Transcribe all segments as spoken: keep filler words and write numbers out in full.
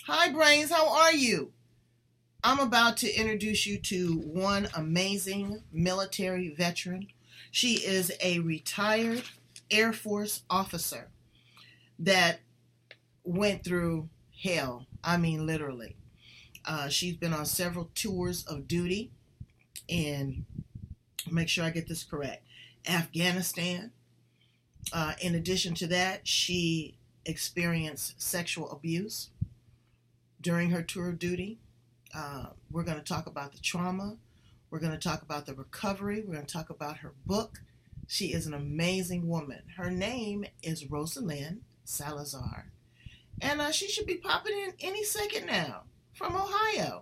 Hi, Brains. How are you? I'm about to introduce you to one amazing military veteran. She is a retired Air Force officer that went through hell. I mean, literally. Uh, she's been on several tours of duty in, make sure I get this correct, Afghanistan. Uh, in addition to that, she experienced sexual abuse during her tour of duty. Uh, we're going to talk about the trauma. We're going to talk about the recovery. We're going to talk about her book. She is an amazing woman. Her name is Rosalind Salazar. And uh, she should be popping in any second now from Ohio.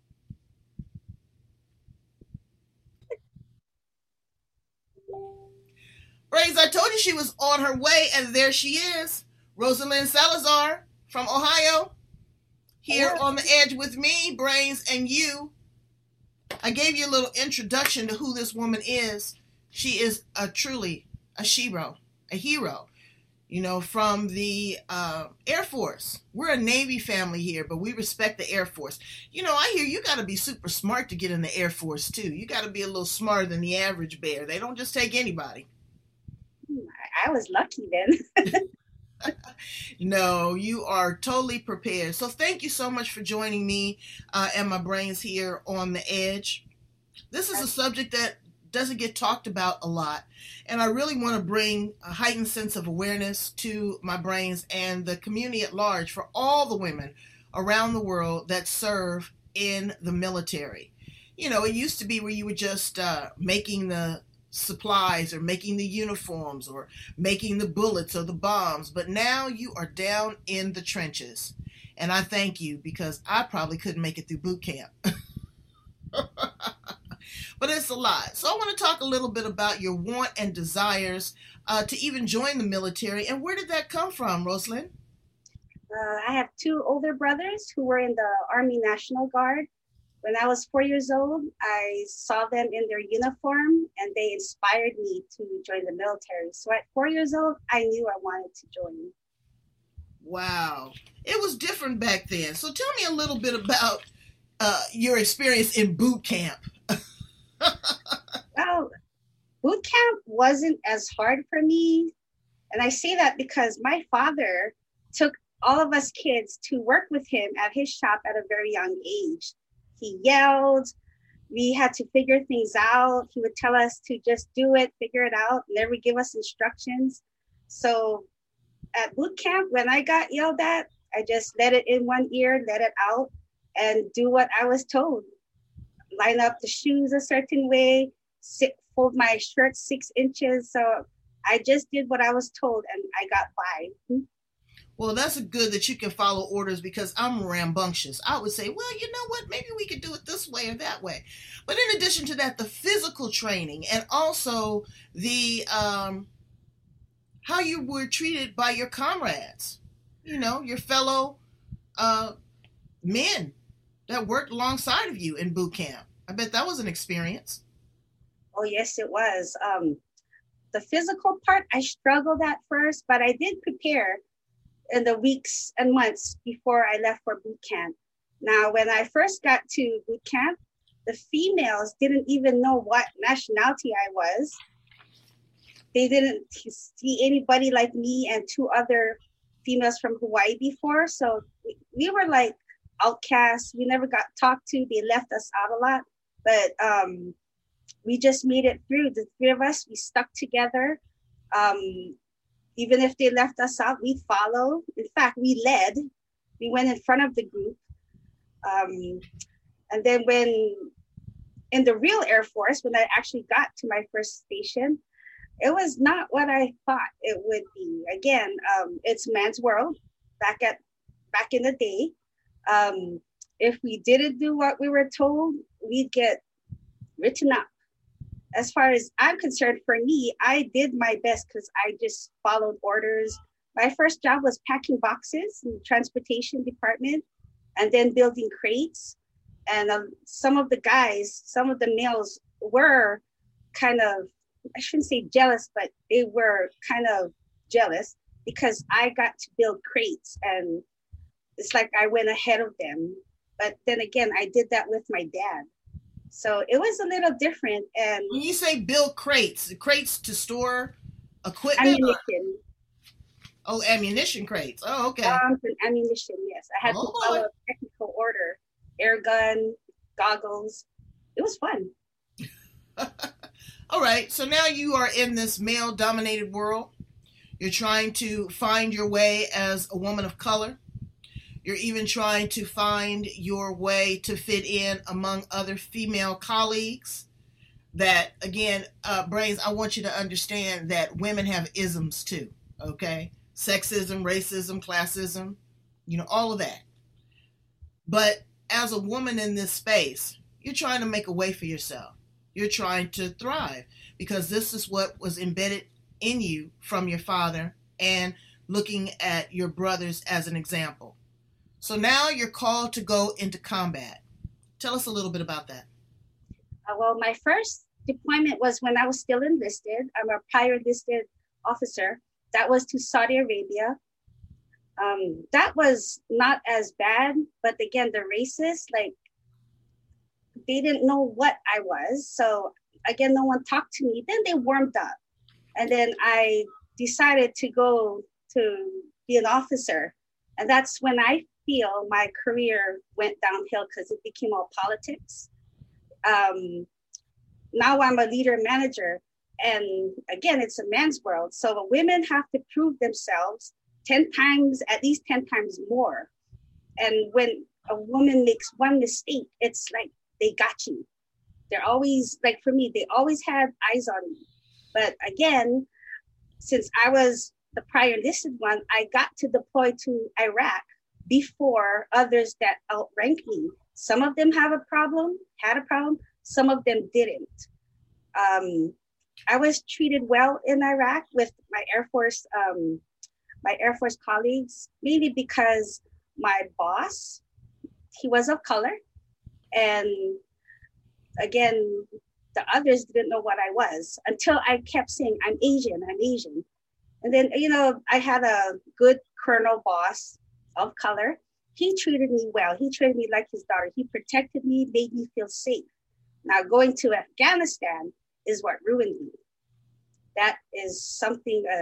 Brains, I told you she was on her way, and there she is. Rosalind Salazar from Ohio, here on the edge with me, Brains, and you. I gave you a little introduction to who this woman is. She is a truly a shero, a hero, you know, from the uh, Air Force. We're a Navy family here, but we respect the Air Force. You know, I hear you got to be super smart to get in the Air Force, too. You got to be a little smarter than the average bear. They don't just take anybody. I was lucky then. No, you are totally prepared. So thank you so much for joining me uh, and my brains here on the edge. This is a subject that doesn't get talked about a lot, and I really want to bring a heightened sense of awareness to my brains and the community at large for all the women around the world that serve in the military. You know, it used to be where you were just uh, making the supplies or making the uniforms or making the bullets or the bombs, but now you are down in the trenches, and I thank you because I probably couldn't make it through boot camp. But it's a lot. So I want to talk a little bit about your want and desires uh, to even join the military, and where did that come from, Rosalind? Uh, I have two older brothers who were in the Army National Guard. When I was four years old, I saw them in their uniform and they inspired me to join the military. So at four years old, I knew I wanted to join. Wow. It was different back then. So tell me a little bit about uh, your experience in boot camp. Well, boot camp wasn't as hard for me. And I say that because my father took all of us kids to work with him at his shop at a very young age. He yelled. We had to figure things out. He would tell us to just do it, figure it out, never give us instructions. So at boot camp, when I got yelled at, I just let it in one ear, let it out, and do what I was told. Line up the shoes a certain way, sit, fold my shirt six inches. So I just did what I was told and I got by. Well, that's good that you can follow orders because I'm rambunctious. I would say, well, you know what? Maybe we could do it this way or that way. But in addition to that, the physical training and also the um, how you were treated by your comrades, you know, your fellow uh, men that worked alongside of you in boot camp. I bet that was an experience. Oh, yes, it was. Um, the physical part, I struggled at first, but I did prepare in the weeks and months before I left for boot camp. Now, when I first got to boot camp, the females didn't even know what nationality I was. They didn't see anybody like me and two other females from Hawaii before. So we, we were like outcasts. We never got talked to. They left us out a lot. But um, we just made it through. The three of us, we stuck together. Um, Even if they left us out, we followed. In fact, we led. We went in front of the group. Um, and then when in the real Air Force, when I actually got to my first station, it was not what I thought it would be. Again, um, it's man's world back at back in the day. Um, if we didn't do what we were told, we'd get written up. As far as I'm concerned, for me, I did my best because I just followed orders. My first job was packing boxes in the transportation department and then building crates. And um, some of the guys, some of the males were kind of, I shouldn't say jealous, but they were kind of jealous because I got to build crates and it's like I went ahead of them. But then again, I did that with my dad. So it was a little different. And when you say build crates, crates to store equipment? ammunition. Or, oh, ammunition crates. Oh, okay. Bombs and ammunition, yes. I had oh, to follow a technical order. Air gun, goggles. It was fun. All right. So now you are in this male-dominated world. You're trying to find your way as a woman of color. You're even trying to find your way to fit in among other female colleagues. That, again, uh, Brains, I want you to understand that women have isms too, okay? Sexism, racism, classism, you know, all of that. But as a woman in this space, you're trying to make a way for yourself. You're trying to thrive because this is what was embedded in you from your father and looking at your brothers as an example. So now you're called to go into combat. Tell us a little bit about that. Uh, well, my first deployment was when I was still enlisted. I'm a prior enlisted officer. That was to Saudi Arabia. Um, that was not as bad, but again, the racists, like, they didn't know what I was. So again, no one talked to me. Then they warmed up. And then I decided to go to be an officer. And that's when I feel my career went downhill because it became all politics. Um, now I'm a leader manager. And again, it's a man's world. So the women have to prove themselves ten times, at least ten times more. And when a woman makes one mistake, it's like they got you. They're always, like for me, they always had eyes on me. But again, since I was the prior enlisted one, I got to deploy to Iraq before others that outranked me. Some of them have a problem, had a problem. Some of them didn't. Um, I was treated well in Iraq with my Air Force, um, my Air Force colleagues, mainly because my boss, he was of color. And again, the others didn't know what I was until I kept saying, I'm Asian, I'm Asian. And then, you know, I had a good colonel boss of color. He treated me well. He treated me like his daughter. He protected me, made me feel safe. Now, going to Afghanistan is what ruined me. That is something uh,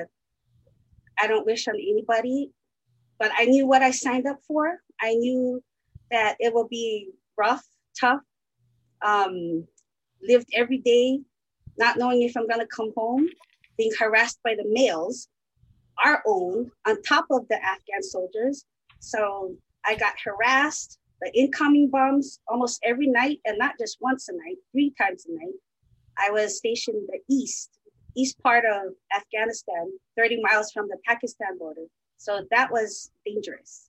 I don't wish on anybody, but I knew what I signed up for. I knew that it will be rough, tough, um, lived every day, not knowing if I'm going to come home, being harassed by the males, our own, on top of the Afghan soldiers. So I got harassed, the incoming bombs almost every night, and not just once a night, three times a night. I was stationed in the east, east part of Afghanistan, thirty miles from the Pakistan border. So that was dangerous.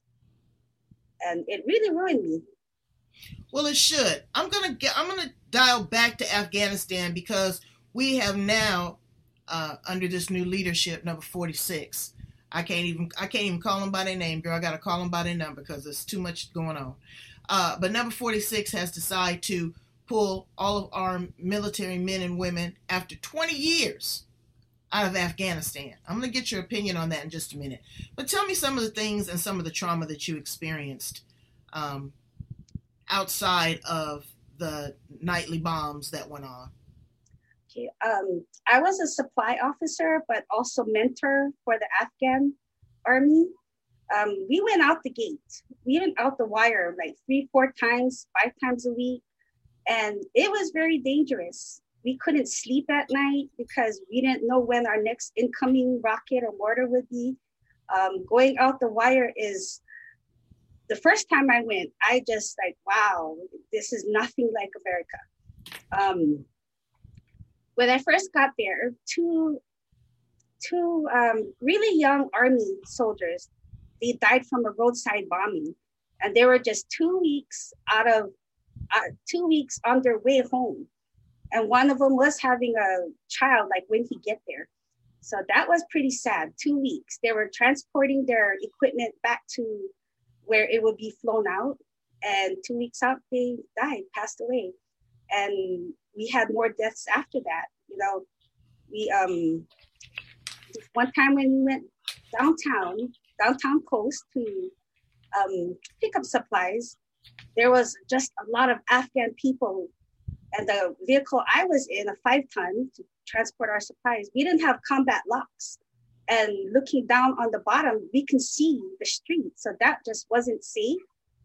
And it really ruined me. Well, it should. I'm gonna get. I'm gonna dial back to Afghanistan because we have now, uh, under this new leadership, number forty-six. I can't even. I can't even call them by their name, girl. I gotta call them by their number because there's too much going on. Uh, but number forty-six has decided to pull all of our military men and women after twenty years out of Afghanistan. I'm gonna get your opinion on that in just a minute. But tell me some of the things and some of the trauma that you experienced. Um, outside of the nightly bombs that went on? Okay, um, I was a supply officer, but also mentor for the Afghan army. Um, we went out the gate. We went out the wire like three, four times, five times a week. And it was very dangerous. We couldn't sleep at night because we didn't know when our next incoming rocket or mortar would be. Um, going out the wire is, the first time I went, I just like, wow, this is nothing like America. Um, when I first got there, two, two um, really young army soldiers, they died from a roadside bombing. And they were just two weeks out of, uh, two weeks on their way home. And one of them was having a child, like when he get there. So that was pretty sad, two weeks. They were transporting their equipment back to where it would be flown out. And two weeks out, they died, passed away. And we had more deaths after that. You know, we, um, one time when we went downtown, downtown coast to um, pickup supplies, there was just a lot of Afghan people. And the vehicle I was in, a five ton to transport our supplies, we didn't have combat locks. And looking down on the bottom, we can see the street. So that just wasn't safe.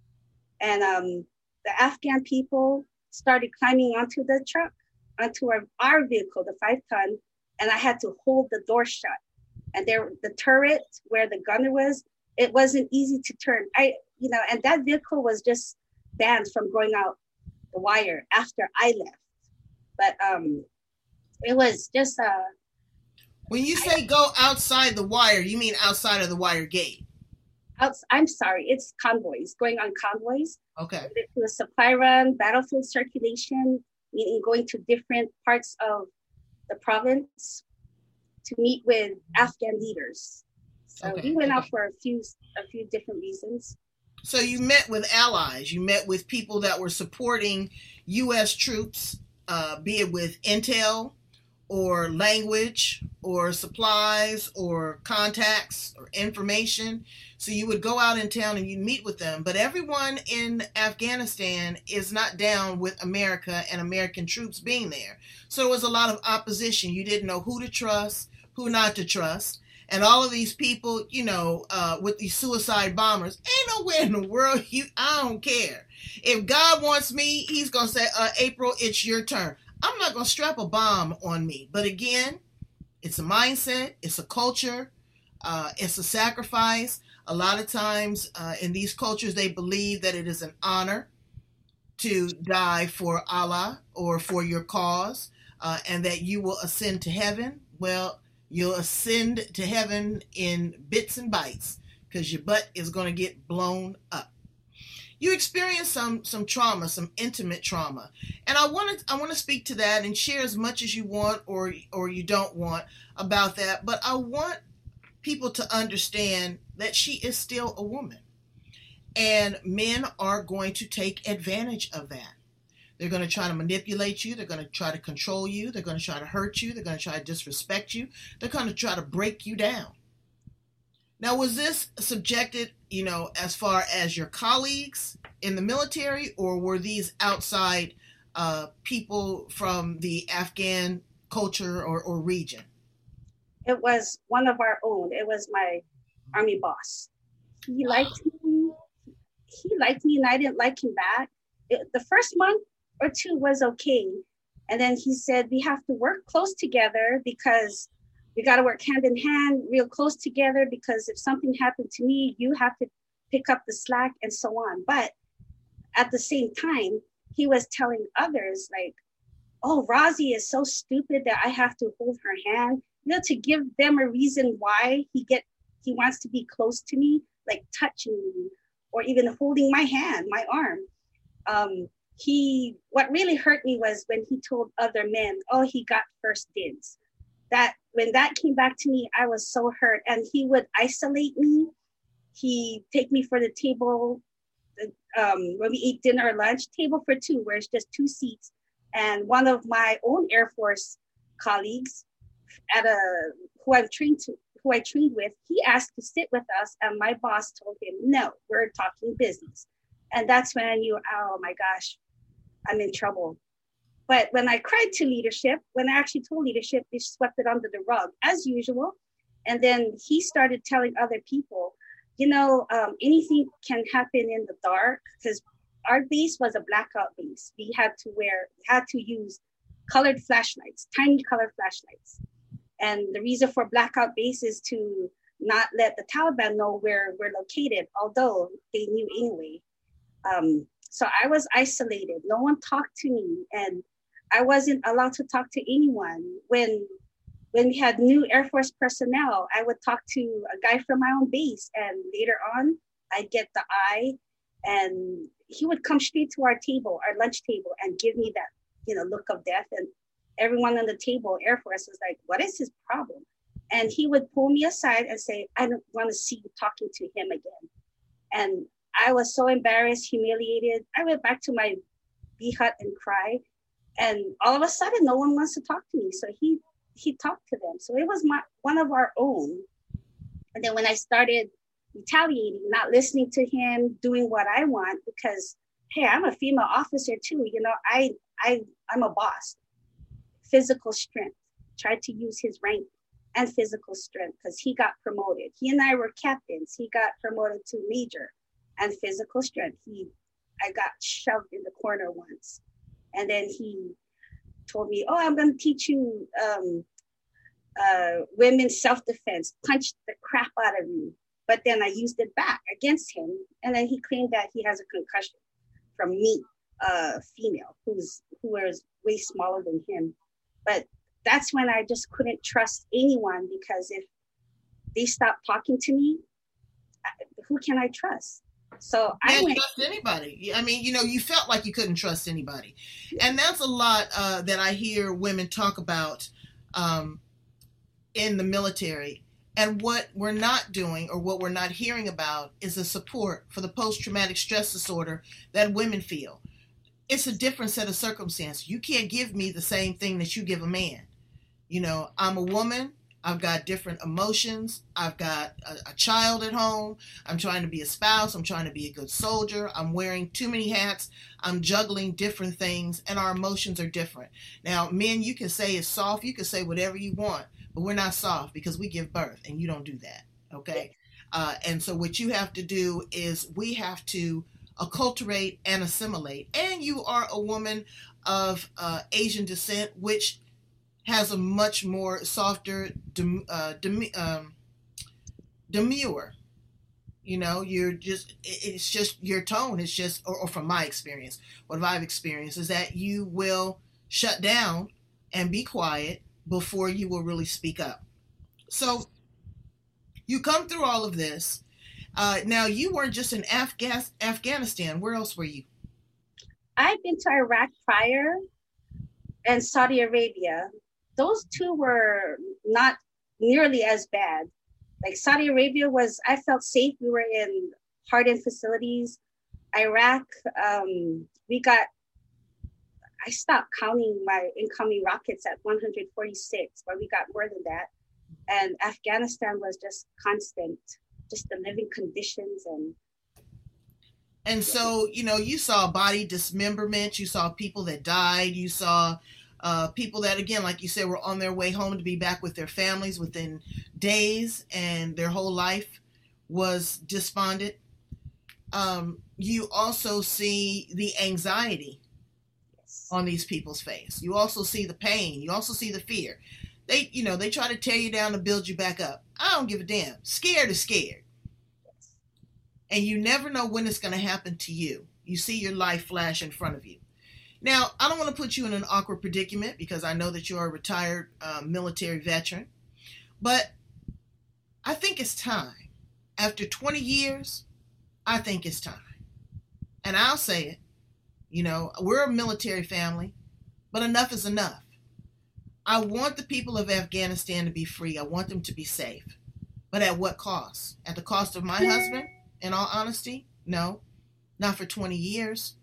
And um, the Afghan people started climbing onto the truck, onto our, our vehicle, the five ton, and I had to hold the door shut. And there, the turret where the gunner was, it wasn't easy to turn. I, you know, and that vehicle was just banned from going out the wire after I left. But um, it was just uh when you say I, go outside the wire, you mean outside of the wire gate? Out, I'm sorry, it's convoys, going on convoys. Okay. To a supply run, battlefield circulation, meaning going to different parts of the province to meet with Afghan leaders. So okay. we went okay. out for a few a few different reasons. So you met with allies. You met with people that were supporting U S troops, uh, be it with intel or language or supplies or contacts or information. So you would go out in town and you'd meet with them. But everyone in Afghanistan is not down with America and American troops being there. So there was a lot of opposition. You didn't know who to trust, who not to trust. And all of these people, you know, uh, with these suicide bombers, ain't nowhere in the world, you, I don't care. If God wants me, he's going to say, uh, April, it's your turn. I'm not going to strap a bomb on me. But again, it's a mindset, it's a culture, uh, it's a sacrifice. A lot of times uh, in these cultures, they believe that it is an honor to die for Allah or for your cause, uh, and that you will ascend to heaven. Well, you'll ascend to heaven in bits and bytes because your butt is going to get blown up. You experience some some trauma, some intimate trauma, and I want to I want to speak to that and share as much as you want or or you don't want about that. But I want people to understand that she is still a woman, and men are going to take advantage of that. They're going to try to manipulate you. They're going to try to control you. They're going to try to hurt you. They're going to try to disrespect you. They're going to try to break you down. Now, was this subjected, you know, as far as your colleagues in the military, or were these outside uh, people from the Afghan culture or, or region? It was one of our own. It was my army boss. He liked me. He liked me and I didn't like him back. It, the first month or two was okay. And then he said, we have to work close together because we got to work hand in hand, real close together, because if something happened to me, you have to pick up the slack and so on. But at the same time, he was telling others like, oh, Rosie is so stupid that I have to hold her hand, you know, to give them a reason why he get he wants to be close to me, like touching me or even holding my hand, my arm. Um, he, what really hurt me was when he told other men, oh, he got first dibs. That when that came back to me, I was so hurt. And he would isolate me. He take me for the table, um, when we eat dinner or lunch, table for two, where it's just two seats. And one of my own Air Force colleagues at a who I've trained to, who I trained with, he asked to sit with us, and my boss told him, no, we're talking business. And that's when I knew, oh my gosh, I'm in trouble. But when I cried to leadership, when I actually told leadership, they swept it under the rug as usual. And then he started telling other people, you know, um, anything can happen in the dark, because our base was a blackout base. We had to wear, had to use colored flashlights, tiny colored flashlights. And the reason for blackout base is to not let the Taliban know where we're located, although they knew anyway. Um, so I was isolated. No one talked to me, and I wasn't allowed to talk to anyone. When when we had new Air Force personnel, I would talk to a guy from my own base, and later on, I'd get the eye, and he would come straight to our table, our lunch table, and give me that, you know, look of death. And everyone on the table, Air Force, was like, what is his problem? And he would pull me aside and say, I don't want to see you talking to him again. And I was so embarrassed, humiliated. I went back to my bee hut and cried. And all of a sudden, no one wants to talk to me. So he he talked to them. So it was my one of our own. And then when I started retaliating, not listening to him, doing what I want because, hey, I'm a female officer too. You know, I, I, I'm a boss. Physical strength. Tried to use his rank and physical strength because he got promoted. He and I were captains. He got promoted to major and physical strength. He, I got shoved in the corner once. And then he told me, oh, I'm going to teach you um, uh, women's self-defense, punched the crap out of me. But then I used it back against him. And then he claimed that he has a concussion from me, a uh, female who's who is way smaller than him. But that's when I just couldn't trust anyone because if they stop talking to me, who can I trust? So I can't went, trust anybody. I mean, you know, you felt like you couldn't trust anybody, and that's a lot uh, that I hear women talk about um, in the military. And what we're not doing, or what we're not hearing about, is the support for the post-traumatic stress disorder that women feel. It's a different set of circumstances. You can't give me the same thing that you give a man. You know, I'm a woman. I've got different emotions. I've got a, a child at home. I'm trying to be a spouse. I'm trying to be a good soldier. I'm wearing too many hats. I'm juggling different things, and our emotions are different. Now, men, you can say it's soft. You can say whatever you want, but we're not soft because we give birth, and you don't do that, okay? Uh, and so what you have to do is we have to acculturate and assimilate. And you are a woman of uh, Asian descent, which has a much more softer, dem, uh, dem, um, demure. You know, you're just, it's just your tone. It's just, or, or from my experience, what I've experienced is that you will shut down and be quiet before you will really speak up. So you come through all of this. Uh, now, you weren't just in Afga- Afghanistan. Where else were you? I've been to Iraq prior and Saudi Arabia. Those two were not nearly as bad. Like Saudi Arabia was, I felt safe. We were in hardened facilities. Iraq, um, we got, I stopped counting my incoming rockets at one hundred forty-six, but we got more than that. And Afghanistan was just constant, just the living conditions. And And so, you know, you saw body dismemberment, you saw people that died, you saw uh, people that, again, like you said, were on their way home to be back with their families within days, and their whole life was despondent. Um, you also see the anxiety on these people's face. You also see the pain. You also see the fear. They, you know, they try to tear you down to build you back up. I don't give a damn. Scared is scared. And you never know when it's going to happen to you. You see your life flash in front of you. Now, I don't want to put you in an awkward predicament because I know that you're a retired uh, military veteran. But I think it's time. After twenty years, I think it's time. And I'll say it. You know, we're a military family, but enough is enough. I want the people of Afghanistan to be free. I want them to be safe. But at what cost? At the cost of my husband? In all honesty, no, not for twenty years.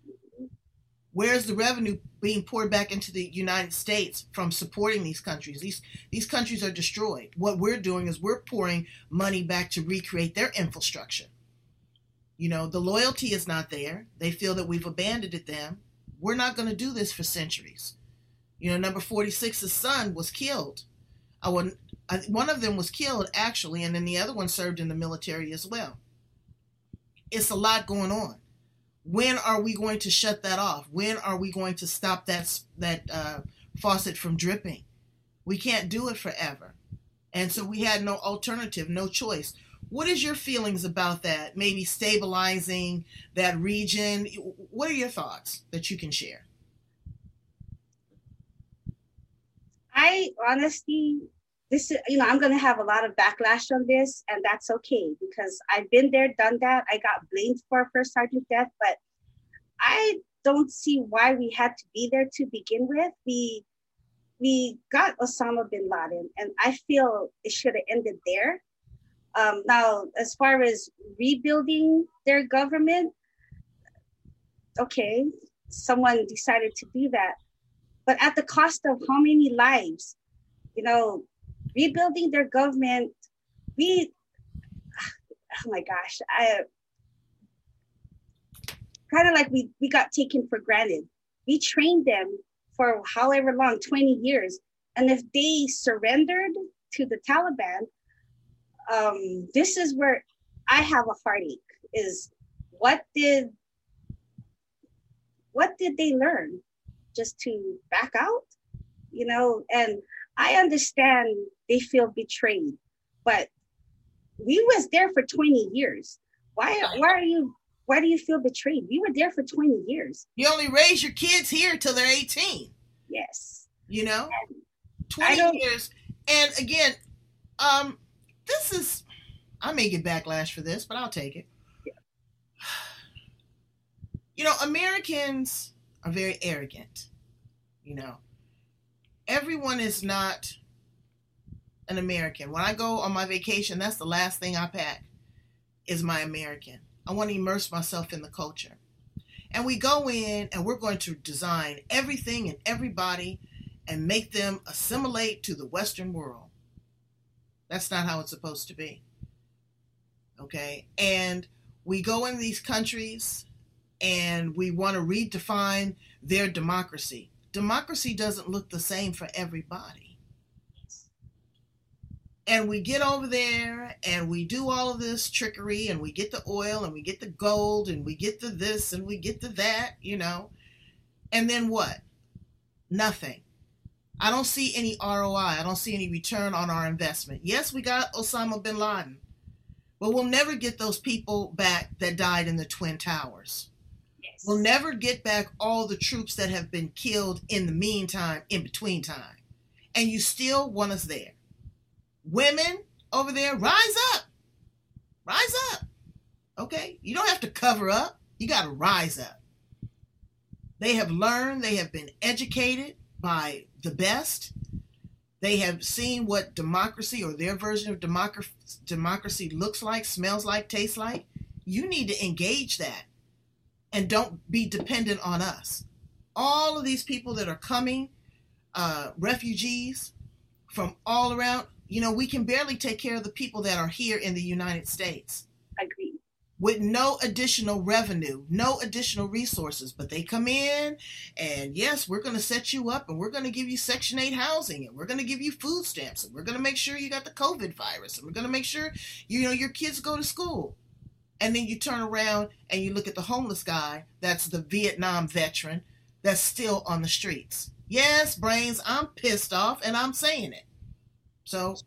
Where's the revenue being poured back into the United States from supporting these countries? These these countries are destroyed. What we're doing is we're pouring money back to recreate their infrastructure. You know, the loyalty is not there. They feel that we've abandoned them. We're not going to do this for centuries. You know, number forty-six's son was killed. I wouldn't, I, one of them was killed, actually, and then the other one served in the military as well. It's a lot going on. When are we going to shut that off? When are we going to stop that that uh, faucet from dripping? We can't do it forever. And so we had no alternative, no choice. What is your feelings about that? Maybe stabilizing that region? What are your thoughts that you can share? I honestly, this is, you know, I'm going to have a lot of backlash on this, and that's okay because I've been there, done that. I got blamed for a first sergeant death, but I don't see why we had to be there to begin with. We we got Osama bin Laden, and I feel it should have ended there. Um, now, as far as rebuilding their government, okay, someone decided to do that, but at the cost of how many lives? You know, rebuilding their government, we, oh my gosh, I kind of like we, we got taken for granted. We trained them for however long, twenty years. And if they surrendered to the Taliban, um, this is where I have a heartache, is what did, what did they learn? Just to back out, you know? And I understand they feel betrayed, but we was there for twenty years. Why, why are you, why do you feel betrayed? We were there for twenty years. You only raise your kids here till they're eighteen. Yes. You know, And twenty years. And again, um, this is, I may get backlash for this, but I'll take it. Yeah. You know, Americans are very arrogant. You know, everyone is not an American. When I go on my vacation, that's the last thing I pack is my American. I want to immerse myself in the culture. And we go in and we're going to design everything and everybody and make them assimilate to the Western world. That's not how it's supposed to be. Okay? And we go in these countries and we want to redefine their democracy. Democracy doesn't look the same for everybody. And we get over there and we do all of this trickery and we get the oil and we get the gold and we get the this and we get the that, you know. And then what? Nothing. I don't see any R O I. I don't see any return on our investment. Yes, we got Osama bin Laden, but we'll never get those people back that died in the Twin Towers. yes. We'll never get back all the troops that have been killed in the meantime, in between time. And you still want us there. Women over there, rise up. Rise up. Okay? You don't have to cover up. You got to rise up. They have learned, they have been educated by the best. They have seen what democracy or their version of democracy, democracy looks like, smells like, tastes like. You need to engage that and don't be dependent on us. All of these people that are coming, uh, refugees from all around, you know, we can barely take care of the people that are here in the United States. Agreed. With no additional revenue, no additional resources, but they come in and yes, we're going to set you up and we're going to give you Section eight housing and we're going to give you food stamps and we're going to make sure you got the COVID virus and we're going to make sure, you know, your kids go to school. And then you turn around and you look at the homeless guy, that's the Vietnam veteran, that's still on the streets. Yes, Brains, I'm pissed off and I'm saying it. So,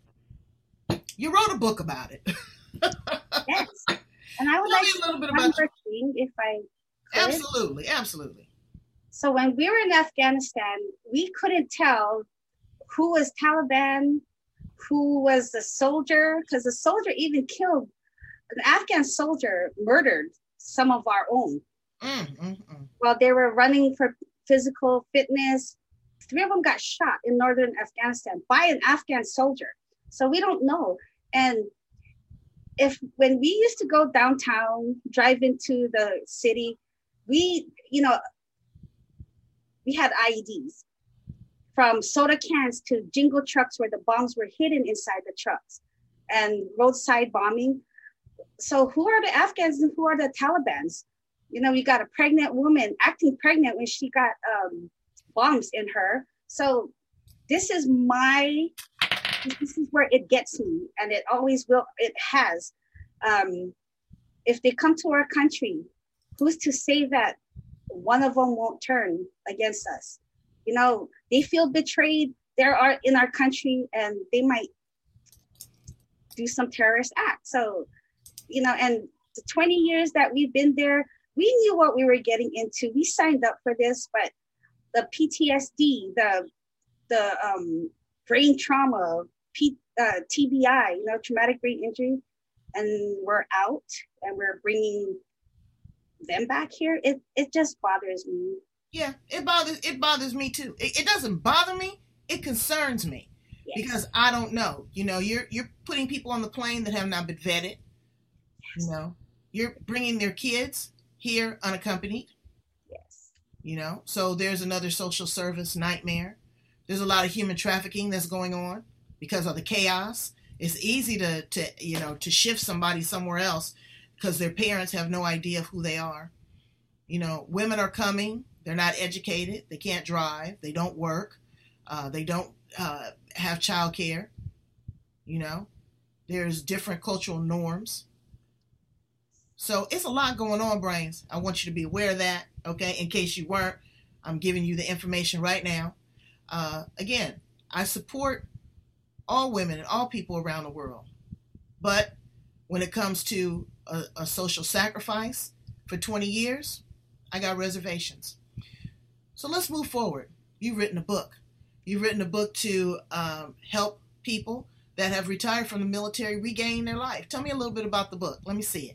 you wrote a book about it. Yes. And I would Tell like me to a little bit one about more thing, if I could. Absolutely, absolutely. So when we were in Afghanistan, we couldn't tell who was Taliban, who was the soldier, because the soldier even killed, an Afghan soldier murdered some of our own. Mm, mm, mm. While they were running for physical fitness, three of them got shot in northern Afghanistan by an Afghan soldier. So we don't know. And if when we used to go downtown, drive into the city, we, you know, we had I E Ds from soda cans to jingle trucks where the bombs were hidden inside the trucks and roadside bombing. So who are the Afghans and who are the Talibans? You know, we got a pregnant woman acting pregnant when she got um, bombs in her. So this is my, this is where it gets me, and it always will, it has. Um, if they come to our country, who's to say that one of them won't turn against us? You know, they feel betrayed. There are in our country, and they might do some terrorist act. So, you know, and the twenty years that we've been there, we knew what we were getting into. We signed up for this, but the P T S D, the the um, brain trauma, P, uh, T B I, you know, traumatic brain injury, and we're out and we're bringing them back here. It it just bothers me. Yeah, it bothers it bothers me too. It, it doesn't bother me. It concerns me. Yes. Because I don't know. You know, you're you're putting people on the plane that have not been vetted. Yes. You know, you're bringing their kids here unaccompanied. Yes. You know, so there's another social service nightmare. There's a lot of human trafficking that's going on because of the chaos. It's easy to, to you know, to shift somebody somewhere else because their parents have no idea of who they are. You know, women are coming. They're not educated. They can't drive. They don't work. Uh, they don't uh, have childcare. You know, there's different cultural norms. So it's a lot going on, Brains. I want you to be aware of that, okay? In case you weren't, I'm giving you the information right now. Uh, again, I support all women and all people around the world. But when it comes to a, a social sacrifice for twenty years, I got reservations. So let's move forward. You've written a book. You've written a book to um, help people that have retired from the military regain their life. Tell me a little bit about the book. Let me see it.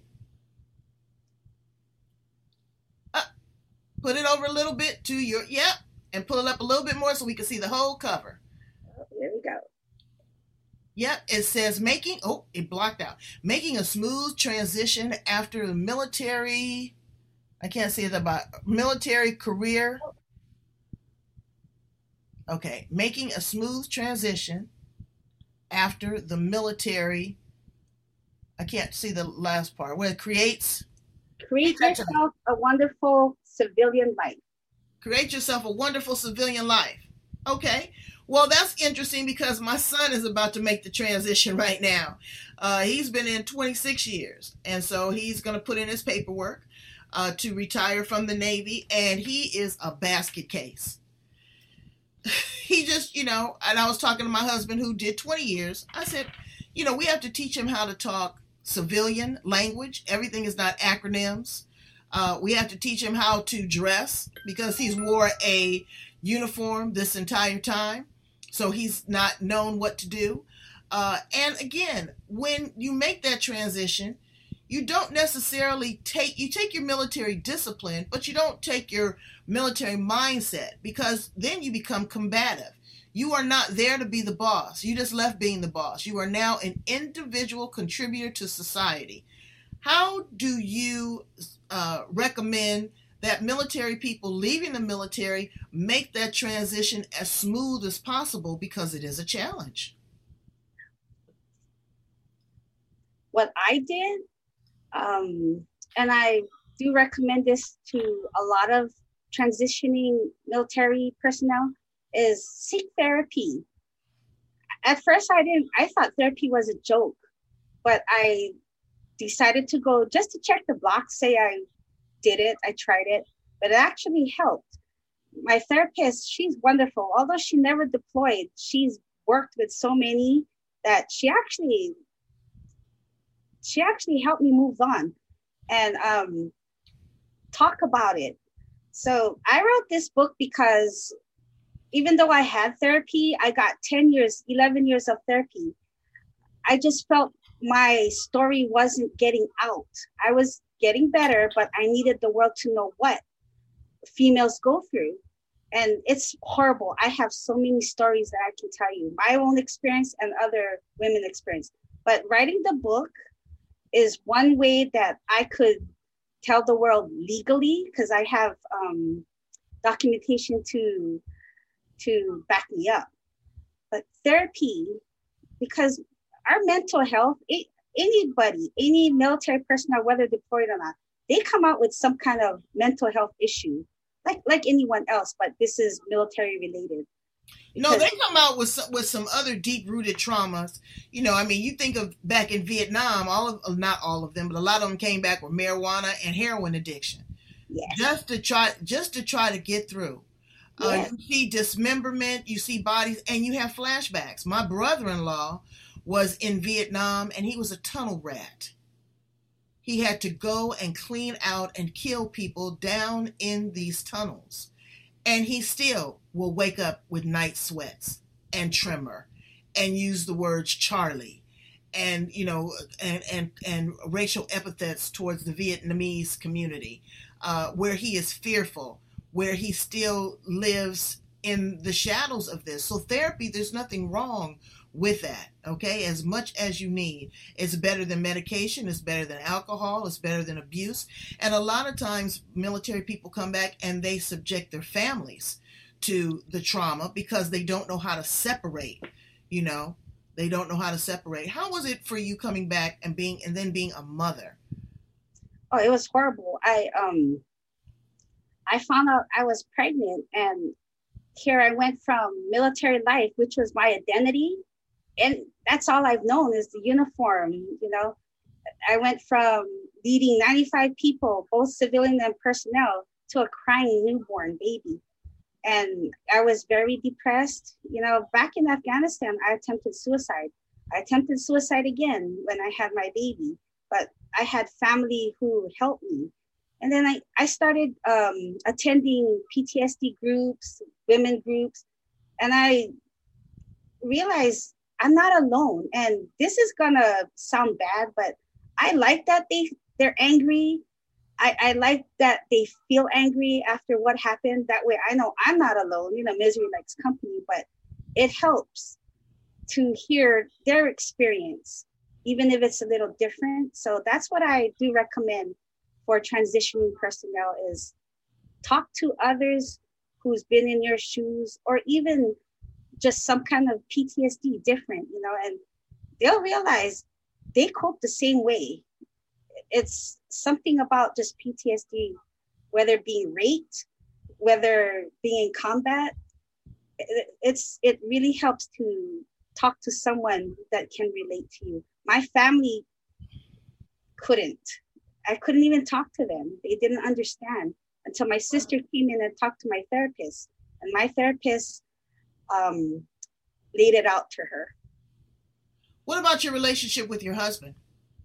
Uh, put it over a little bit to your, yep, and pull it up a little bit more so we can see the whole cover. Oh, there we go. Yep, it says making, oh, it blocked out. Making a smooth transition after the military, I can't see it about military career. Okay, making a smooth transition after the military, I can't see the last part, where it creates. Create yourself a wonderful civilian life. Create yourself a wonderful civilian life. Okay. Well, that's interesting because my son is about to make the transition right now. Uh, he's been in twenty-six years, and so he's going to put in his paperwork uh, to retire from the Navy, and he is a basket case. He just, you know, and I was talking to my husband who did twenty years. I said, you know, we have to teach him how to talk civilian language. Everything is not acronyms. Uh, we have to teach him how to dress because he's wore a uniform this entire time. So he's not known what to do. Uh, and again, when you make that transition, you don't necessarily take, you take your military discipline, but you don't take your military mindset because then you become combative. You are not there to be the boss. You just left being the boss. You are now an individual contributor to society. How do you uh, recommend that military people leaving the military make that transition as smooth as possible because it is a challenge? What I did, um, and I do recommend this to a lot of transitioning military personnel, is seek therapy. At first I didn't, I thought therapy was a joke, but I decided to go just to check the box, say I did it, I tried it, but it actually helped. My therapist, she's wonderful. Although she never deployed, she's worked with so many that she actually, she actually helped me move on and um, talk about it. So I wrote this book because even though I had therapy, I got ten years, eleven years of therapy. I just felt my story wasn't getting out. I was getting better, but I needed the world to know what females go through. And it's horrible. I have so many stories that I can tell you, my own experience and other women experience. But writing the book is one way that I could tell the world legally, because I have um, documentation to, to back me up. But therapy, because our mental health, it, anybody, any military personnel, whether deployed or not, they come out with some kind of mental health issue, like like anyone else, but this is military related. No, they come out with some, with some other deep-rooted traumas. You know, I mean, you think of back in Vietnam, all of, not all of them, but a lot of them came back with marijuana and heroin addiction. Yes. Just to try, just to try to get through. Yes. Uh, you see dismemberment, you see bodies, and you have flashbacks. My brother-in-law was in Vietnam, and he was a tunnel rat. He had to go and clean out and kill people down in these tunnels. And he still will wake up with night sweats and tremor and use the words Charlie and, you know, and, and, and racial epithets towards the Vietnamese community, uh, where he is fearful, where he still lives in the shadows of this. So therapy, there's nothing wrong with that, okay? As much as you need. It's better than medication. It's better than alcohol. It's better than abuse. And a lot of times military people come back and they subject their families to the trauma because they don't know how to separate, you know, They don't know how to separate. How was it for you coming back and being and then being a mother? Oh, it was horrible. I um I found out I was pregnant, and here I went from military life, which was my identity, and that's all I've known is the uniform. You know, I went from leading ninety-five people, both civilian and personnel, to a crying newborn baby. And I was very depressed. You know, back in Afghanistan, I attempted suicide. I attempted suicide again when I had my baby, but I had family who helped me. And then I, I started um, attending P T S D groups, women groups, and I realized I'm not alone. And this is gonna sound bad, but I like that they, they're angry. I, I like that they feel angry after what happened. That way I know I'm not alone. You know, misery likes company, but it helps to hear their experience, even if it's a little different. So that's what I do recommend for transitioning personnel is talk to others who's been in your shoes, or even just some kind of P T S D different, you know, and they'll realize they cope the same way. It's something about just P T S D, whether being raped, whether being in combat, it, it's it really helps to talk to someone that can relate to you. My family couldn't. I couldn't even talk to them. They didn't understand until my sister came in and talked to my therapist. And my therapist um, laid it out to her. What about your relationship with your husband?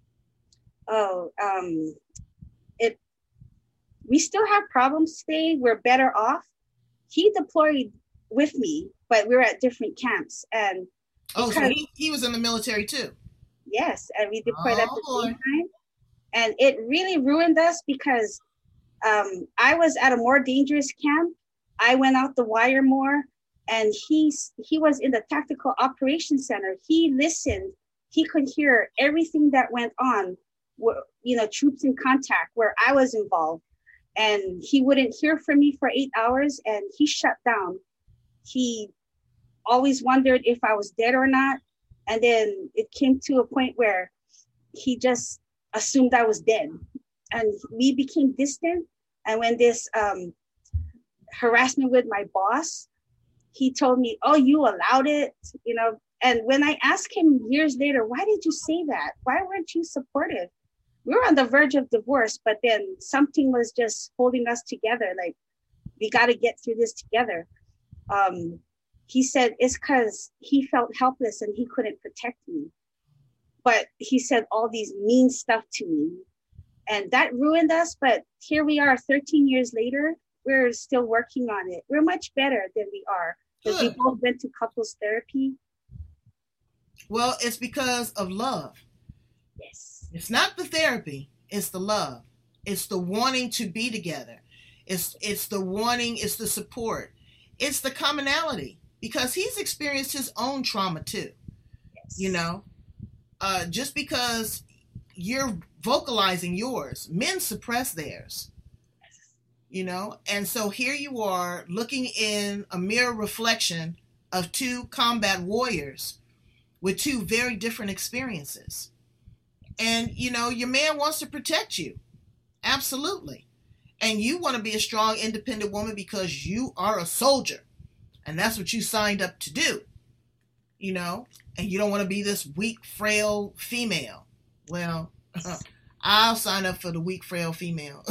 Oh, um, it. We still have problems today. We're better off. He deployed with me, but we were at different camps. And oh, so he, he was in the military too? Yes, and we deployed oh, at the same time. And it really ruined us because um, I was at a more dangerous camp. I went out the wire more, and he's he was in the tactical operations center. He listened. He could hear everything that went on. You know, troops in contact where I was involved, and he wouldn't hear from me for eight hours, and he shut down. He always wondered if I was dead or not, and then it came to a point where he just assumed I was dead, and we became distant. And when this um, harassment with my boss, he told me, "Oh, you allowed it," you know. And when I asked him years later, "Why did you say that? Why weren't you supportive?" We were on the verge of divorce, but then something was just holding us together. Like, we got to get through this together. Um, he said it's because he felt helpless and he couldn't protect me. But he said all these mean stuff to me, and that ruined us. But here we are thirteen years later, we're still working on it. We're much better than we are because we both went to couples therapy. Well, it's because of love. Yes. It's not the therapy, it's the love. It's the wanting to be together. It's it's the wanting, it's the support. It's the commonality, because he's experienced his own trauma too. Yes. You know, uh, just because you're vocalizing yours, men suppress theirs. You know, and so here you are looking in a mirror reflection of two combat warriors with two very different experiences. And, you know, your man wants to protect you. Absolutely. And you want to be a strong, independent woman because you are a soldier. And that's what you signed up to do. You know, and you don't want to be this weak, frail female. Well, I'll sign up for the weak, frail female.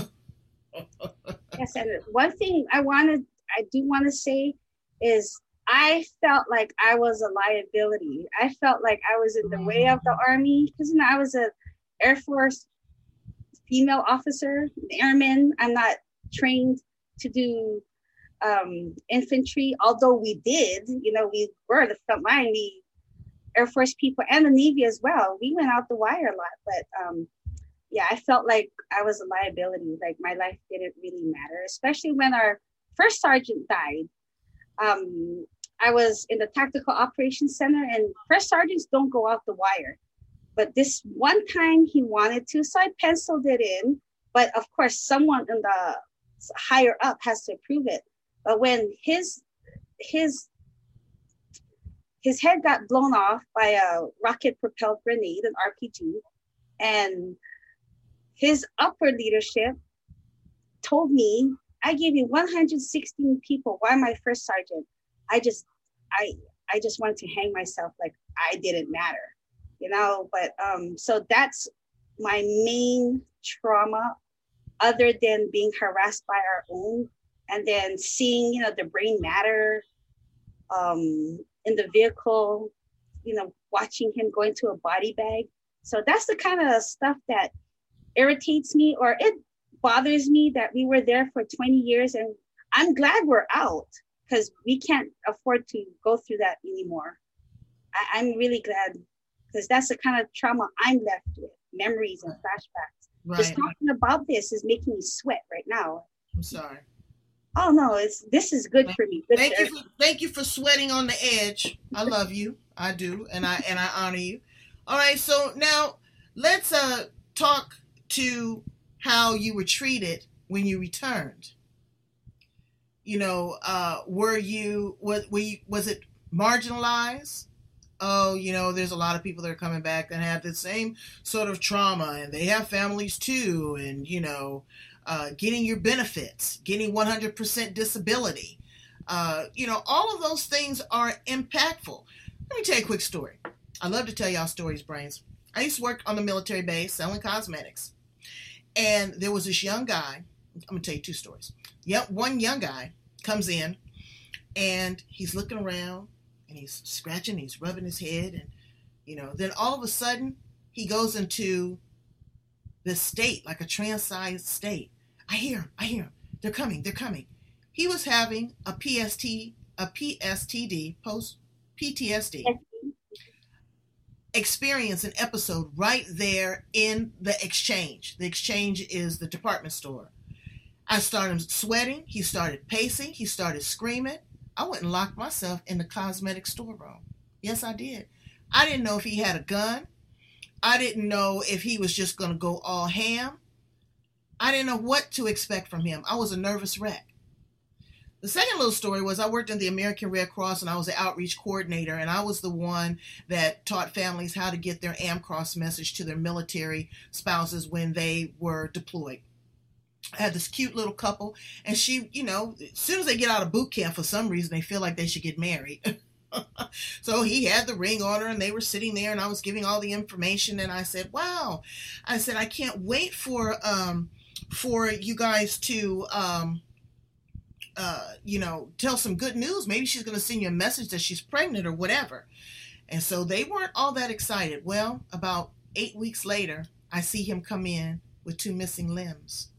Yes, and one thing I wanted, I do want to say is I felt like I was a liability. I felt like I was in the way of the Army because, you know, I was a Air Force female officer, airman. I'm not trained to do um, infantry, although we did. You know, we were the front line, the Air Force people and the Navy as well. We went out the wire a lot, but um, yeah, I felt like I was a liability. Like my life didn't really matter, especially when our first sergeant died. Um, I was in the Tactical Operations Center, and first sergeants don't go out the wire. But this one time he wanted to, so I penciled it in. But of course, someone in the higher up has to approve it. But when his his his head got blown off by a rocket-propelled grenade, an R P G, and his upper leadership told me, I gave you one hundred sixteen people. Why am I first sergeant? I just, I, I just wanted to hang myself, like I didn't matter, you know. But um, so that's my main trauma, other than being harassed by our own, and then seeing, you know, the brain matter um, in the vehicle, you know, watching him go into a body bag. So that's the kind of stuff that irritates me, or it bothers me that we were there for twenty years, and I'm glad we're out because we can't afford to go through that anymore. I, I'm really glad, because that's the kind of trauma I'm left with, memories and flashbacks. Right. Just talking about this is making me sweat right now. I'm sorry. Oh no, it's this is good thank, for me. Good thank for you for, thank you for sweating on the edge. I love you. I do, and I and I honor you. All right, so now let's uh talk to how you were treated when you returned. You know, uh, were you was were you, was it marginalized? Oh, you know, there's a lot of people that are coming back that have the same sort of trauma, and they have families too, and you know, uh, getting your benefits, getting one hundred percent disability. Uh, you know, all of those things are impactful. Let me tell you a quick story. I love to tell y'all stories, brains. I used to work on the military base selling cosmetics. And there was this young guy. I'm going to tell you two stories. Yep, one young guy comes in, and he's looking around, and he's scratching, he's rubbing his head, and, you know, then all of a sudden, he goes into this state, like a trance-sized state. I hear him, I hear him. They're coming, they're coming. He was having a P S T, a P S T D, post-P T S D experience, an episode right there in the exchange. The exchange is the department store. I started sweating. He started pacing. He started screaming. I went and locked myself in the cosmetic storeroom. Yes, I did. I didn't know if he had a gun. I didn't know if he was just going to go all ham. I didn't know what to expect from him. I was a nervous wreck. The second little story was I worked in the American Red Cross, and I was the outreach coordinator, and I was the one that taught families how to get their AmCross message to their military spouses when they were deployed. I had this cute little couple, and she, you know, as soon as they get out of boot camp, for some reason, they feel like they should get married. So he had the ring on her, and they were sitting there, and I was giving all the information, and I said, wow. I said, I can't wait for, um, for you guys to, um, Uh, you know, tell some good news. Maybe she's going to send you a message that she's pregnant or whatever. And so they weren't all that excited. Well, about eight weeks later, I see him come in with two missing limbs.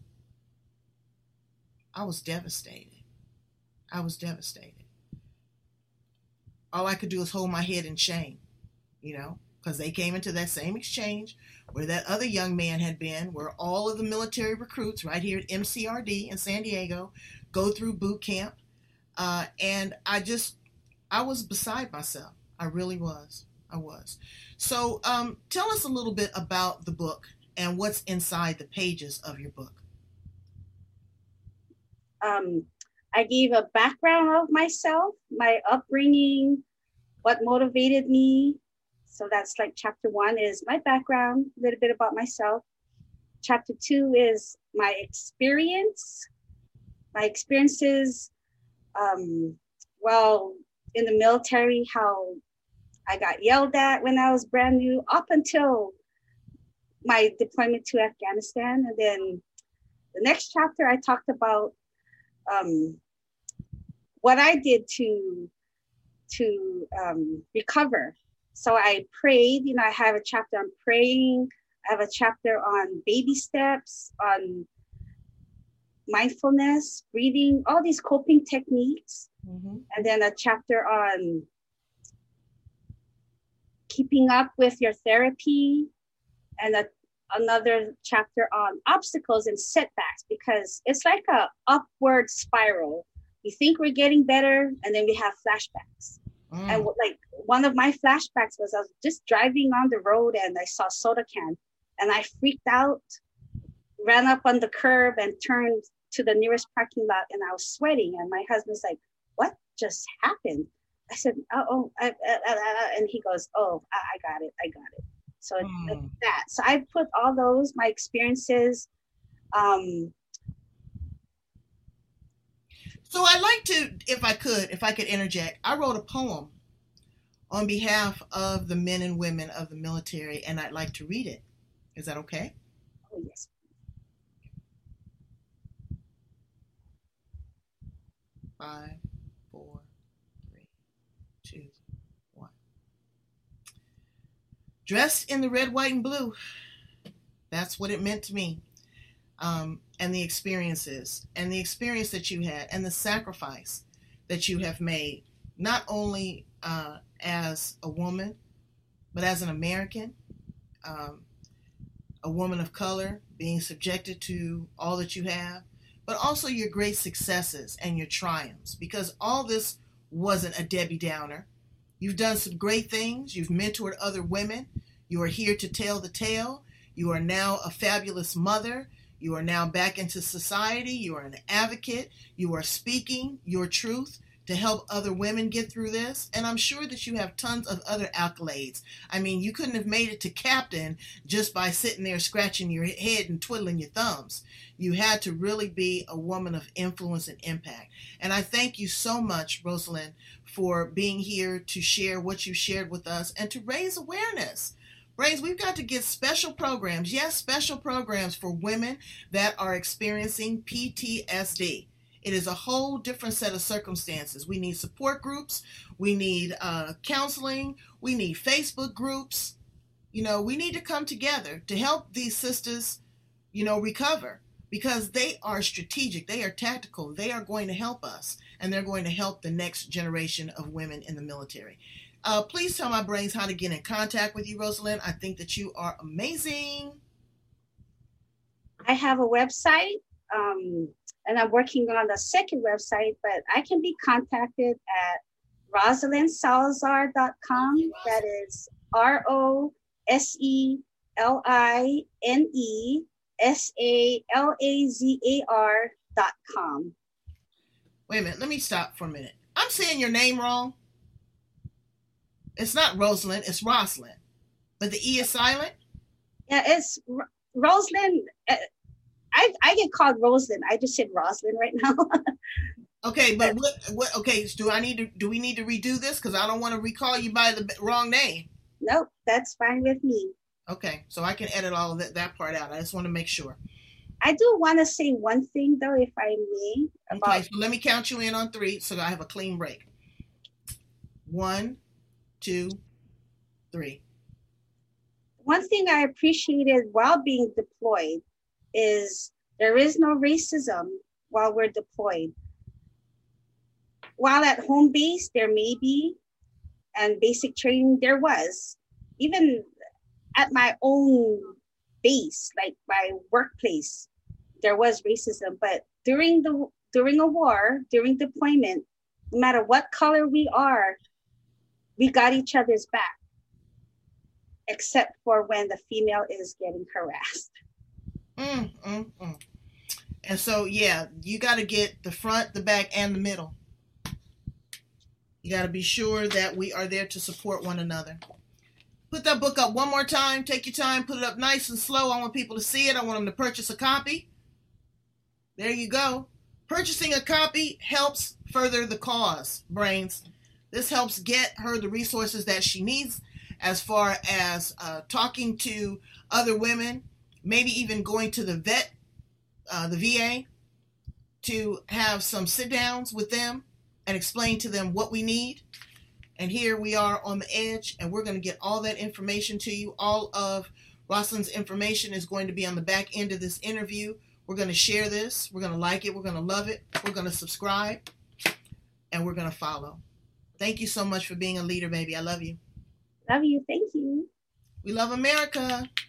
I was devastated. I was devastated. All I could do was hold my head in shame, you know, because they came into that same exchange where that other young man had been, where all of the military recruits right here at M C R D in San Diego go through boot camp. Uh, and I just, I was beside myself. I really was. I was. So um, tell us a little bit about the book and what's inside the pages of your book. Um, I gave a background of myself, my upbringing, what motivated me. So that's like chapter one is my background, a little bit about myself. Chapter two is my experience, my experiences, um, well, in the military, how I got yelled at when I was brand new, up until my deployment to Afghanistan. And then the next chapter, I talked about um, what I did to, to um, recover. So I prayed, you know, I have a chapter on praying. I have a chapter on baby steps, on mindfulness, breathing, all these coping techniques. Mm-hmm. And then a chapter on keeping up with your therapy, and a, another chapter on obstacles and setbacks, because it's like a upward spiral. We think we're getting better, and then we have flashbacks. Mm. And like one of my flashbacks was I was just driving on the road and I saw soda can, and I freaked out, ran up on the curb and turned to the nearest parking lot, and I was sweating. And my husband's like, what just happened? I said, oh, oh I, I, I, and he goes, oh, I, I got it. I got it. So mm. like that. So I put all those, my experiences. Um, so I'd like to, if I could, if I could interject, I wrote a poem on behalf of the men and women of the military, and I'd like to read it. Is that okay? Oh, yes. Five, four, three, two, one. Dressed in the red, white, and blue. That's what it meant to me. Um, and the experiences, and the experience that you had, and the sacrifice that you have made, not only uh, as a woman, but as an American, um, a woman of color, being subjected to all that you have, but also your great successes and your triumphs, because all this wasn't a Debbie Downer. You've done some great things. You've mentored other women. You are here to tell the tale. You are now a fabulous mother. You are now back into society. You are an advocate. You are speaking your truth to help other women get through this. And I'm sure that you have tons of other accolades. I mean, you couldn't have made it to captain just by sitting there scratching your head and twiddling your thumbs. You had to really be a woman of influence and impact. And I thank you so much, Rosalind, for being here to share what you shared with us and to raise awareness. Brains, we've got to get special programs, yes, special programs for women that are experiencing P T S D. It is a whole different set of circumstances. We need support groups. We need uh, counseling. We need Facebook groups. You know, we need to come together to help these sisters, you know, recover, because they are strategic. They are tactical. They are going to help us, and they're going to help the next generation of women in the military. Uh, please tell my brains how to get in contact with you, Rosalind. I think that you are amazing. I have a website. Um, And I'm working on the second website, but I can be contacted at rosalind salazar dot com. That is R O S E L I N E S A L A Z A R dot com. Wait a minute. Let me stop for a minute. I'm saying your name wrong. It's not Rosalind. It's Rosalind. But the E is silent? Yeah, it's R- Rosalind. Uh, I, I get called Rosalind. I just said Rosalind right now. Okay, but what, what, okay, do I need to, do we need to redo this? Because I don't want to recall you by the wrong name. Nope, that's fine with me. Okay, so I can edit all of that, that part out. I just want to make sure. I do want to say one thing, though, if I may. About... Okay, so let me count you in on three so that I have a clean break. One, two, three. One thing I appreciated while being deployed is there is no racism while we're deployed. While at home base, there may be, and basic training, there was. Even at my own base, like my workplace, there was racism. But during the during a war, during deployment, no matter what color we are, we got each other's back, except for when the female is getting harassed. Mm, mm, mm. And so, yeah, you got to get the front, the back, and the middle. You got to be sure that we are there to support one another. Put that book up one more time. Take your time. Put it up nice and slow. I want people to see it. I want them to purchase a copy. There you go. Purchasing a copy helps further the cause, Brains. This helps get her the resources that she needs as far as uh, talking to other women, maybe even going to the vet, uh, the V A, to have some sit downs with them and explain to them what we need. And here we are on the edge, and we're going to get all that information to you. All of Rosalind's information is going to be on the back end of this interview. We're going to share this. We're going to like it. We're going to love it. We're going to subscribe, and we're going to follow. Thank you so much for being a leader, baby. I love you. Love you. Thank you. We love America.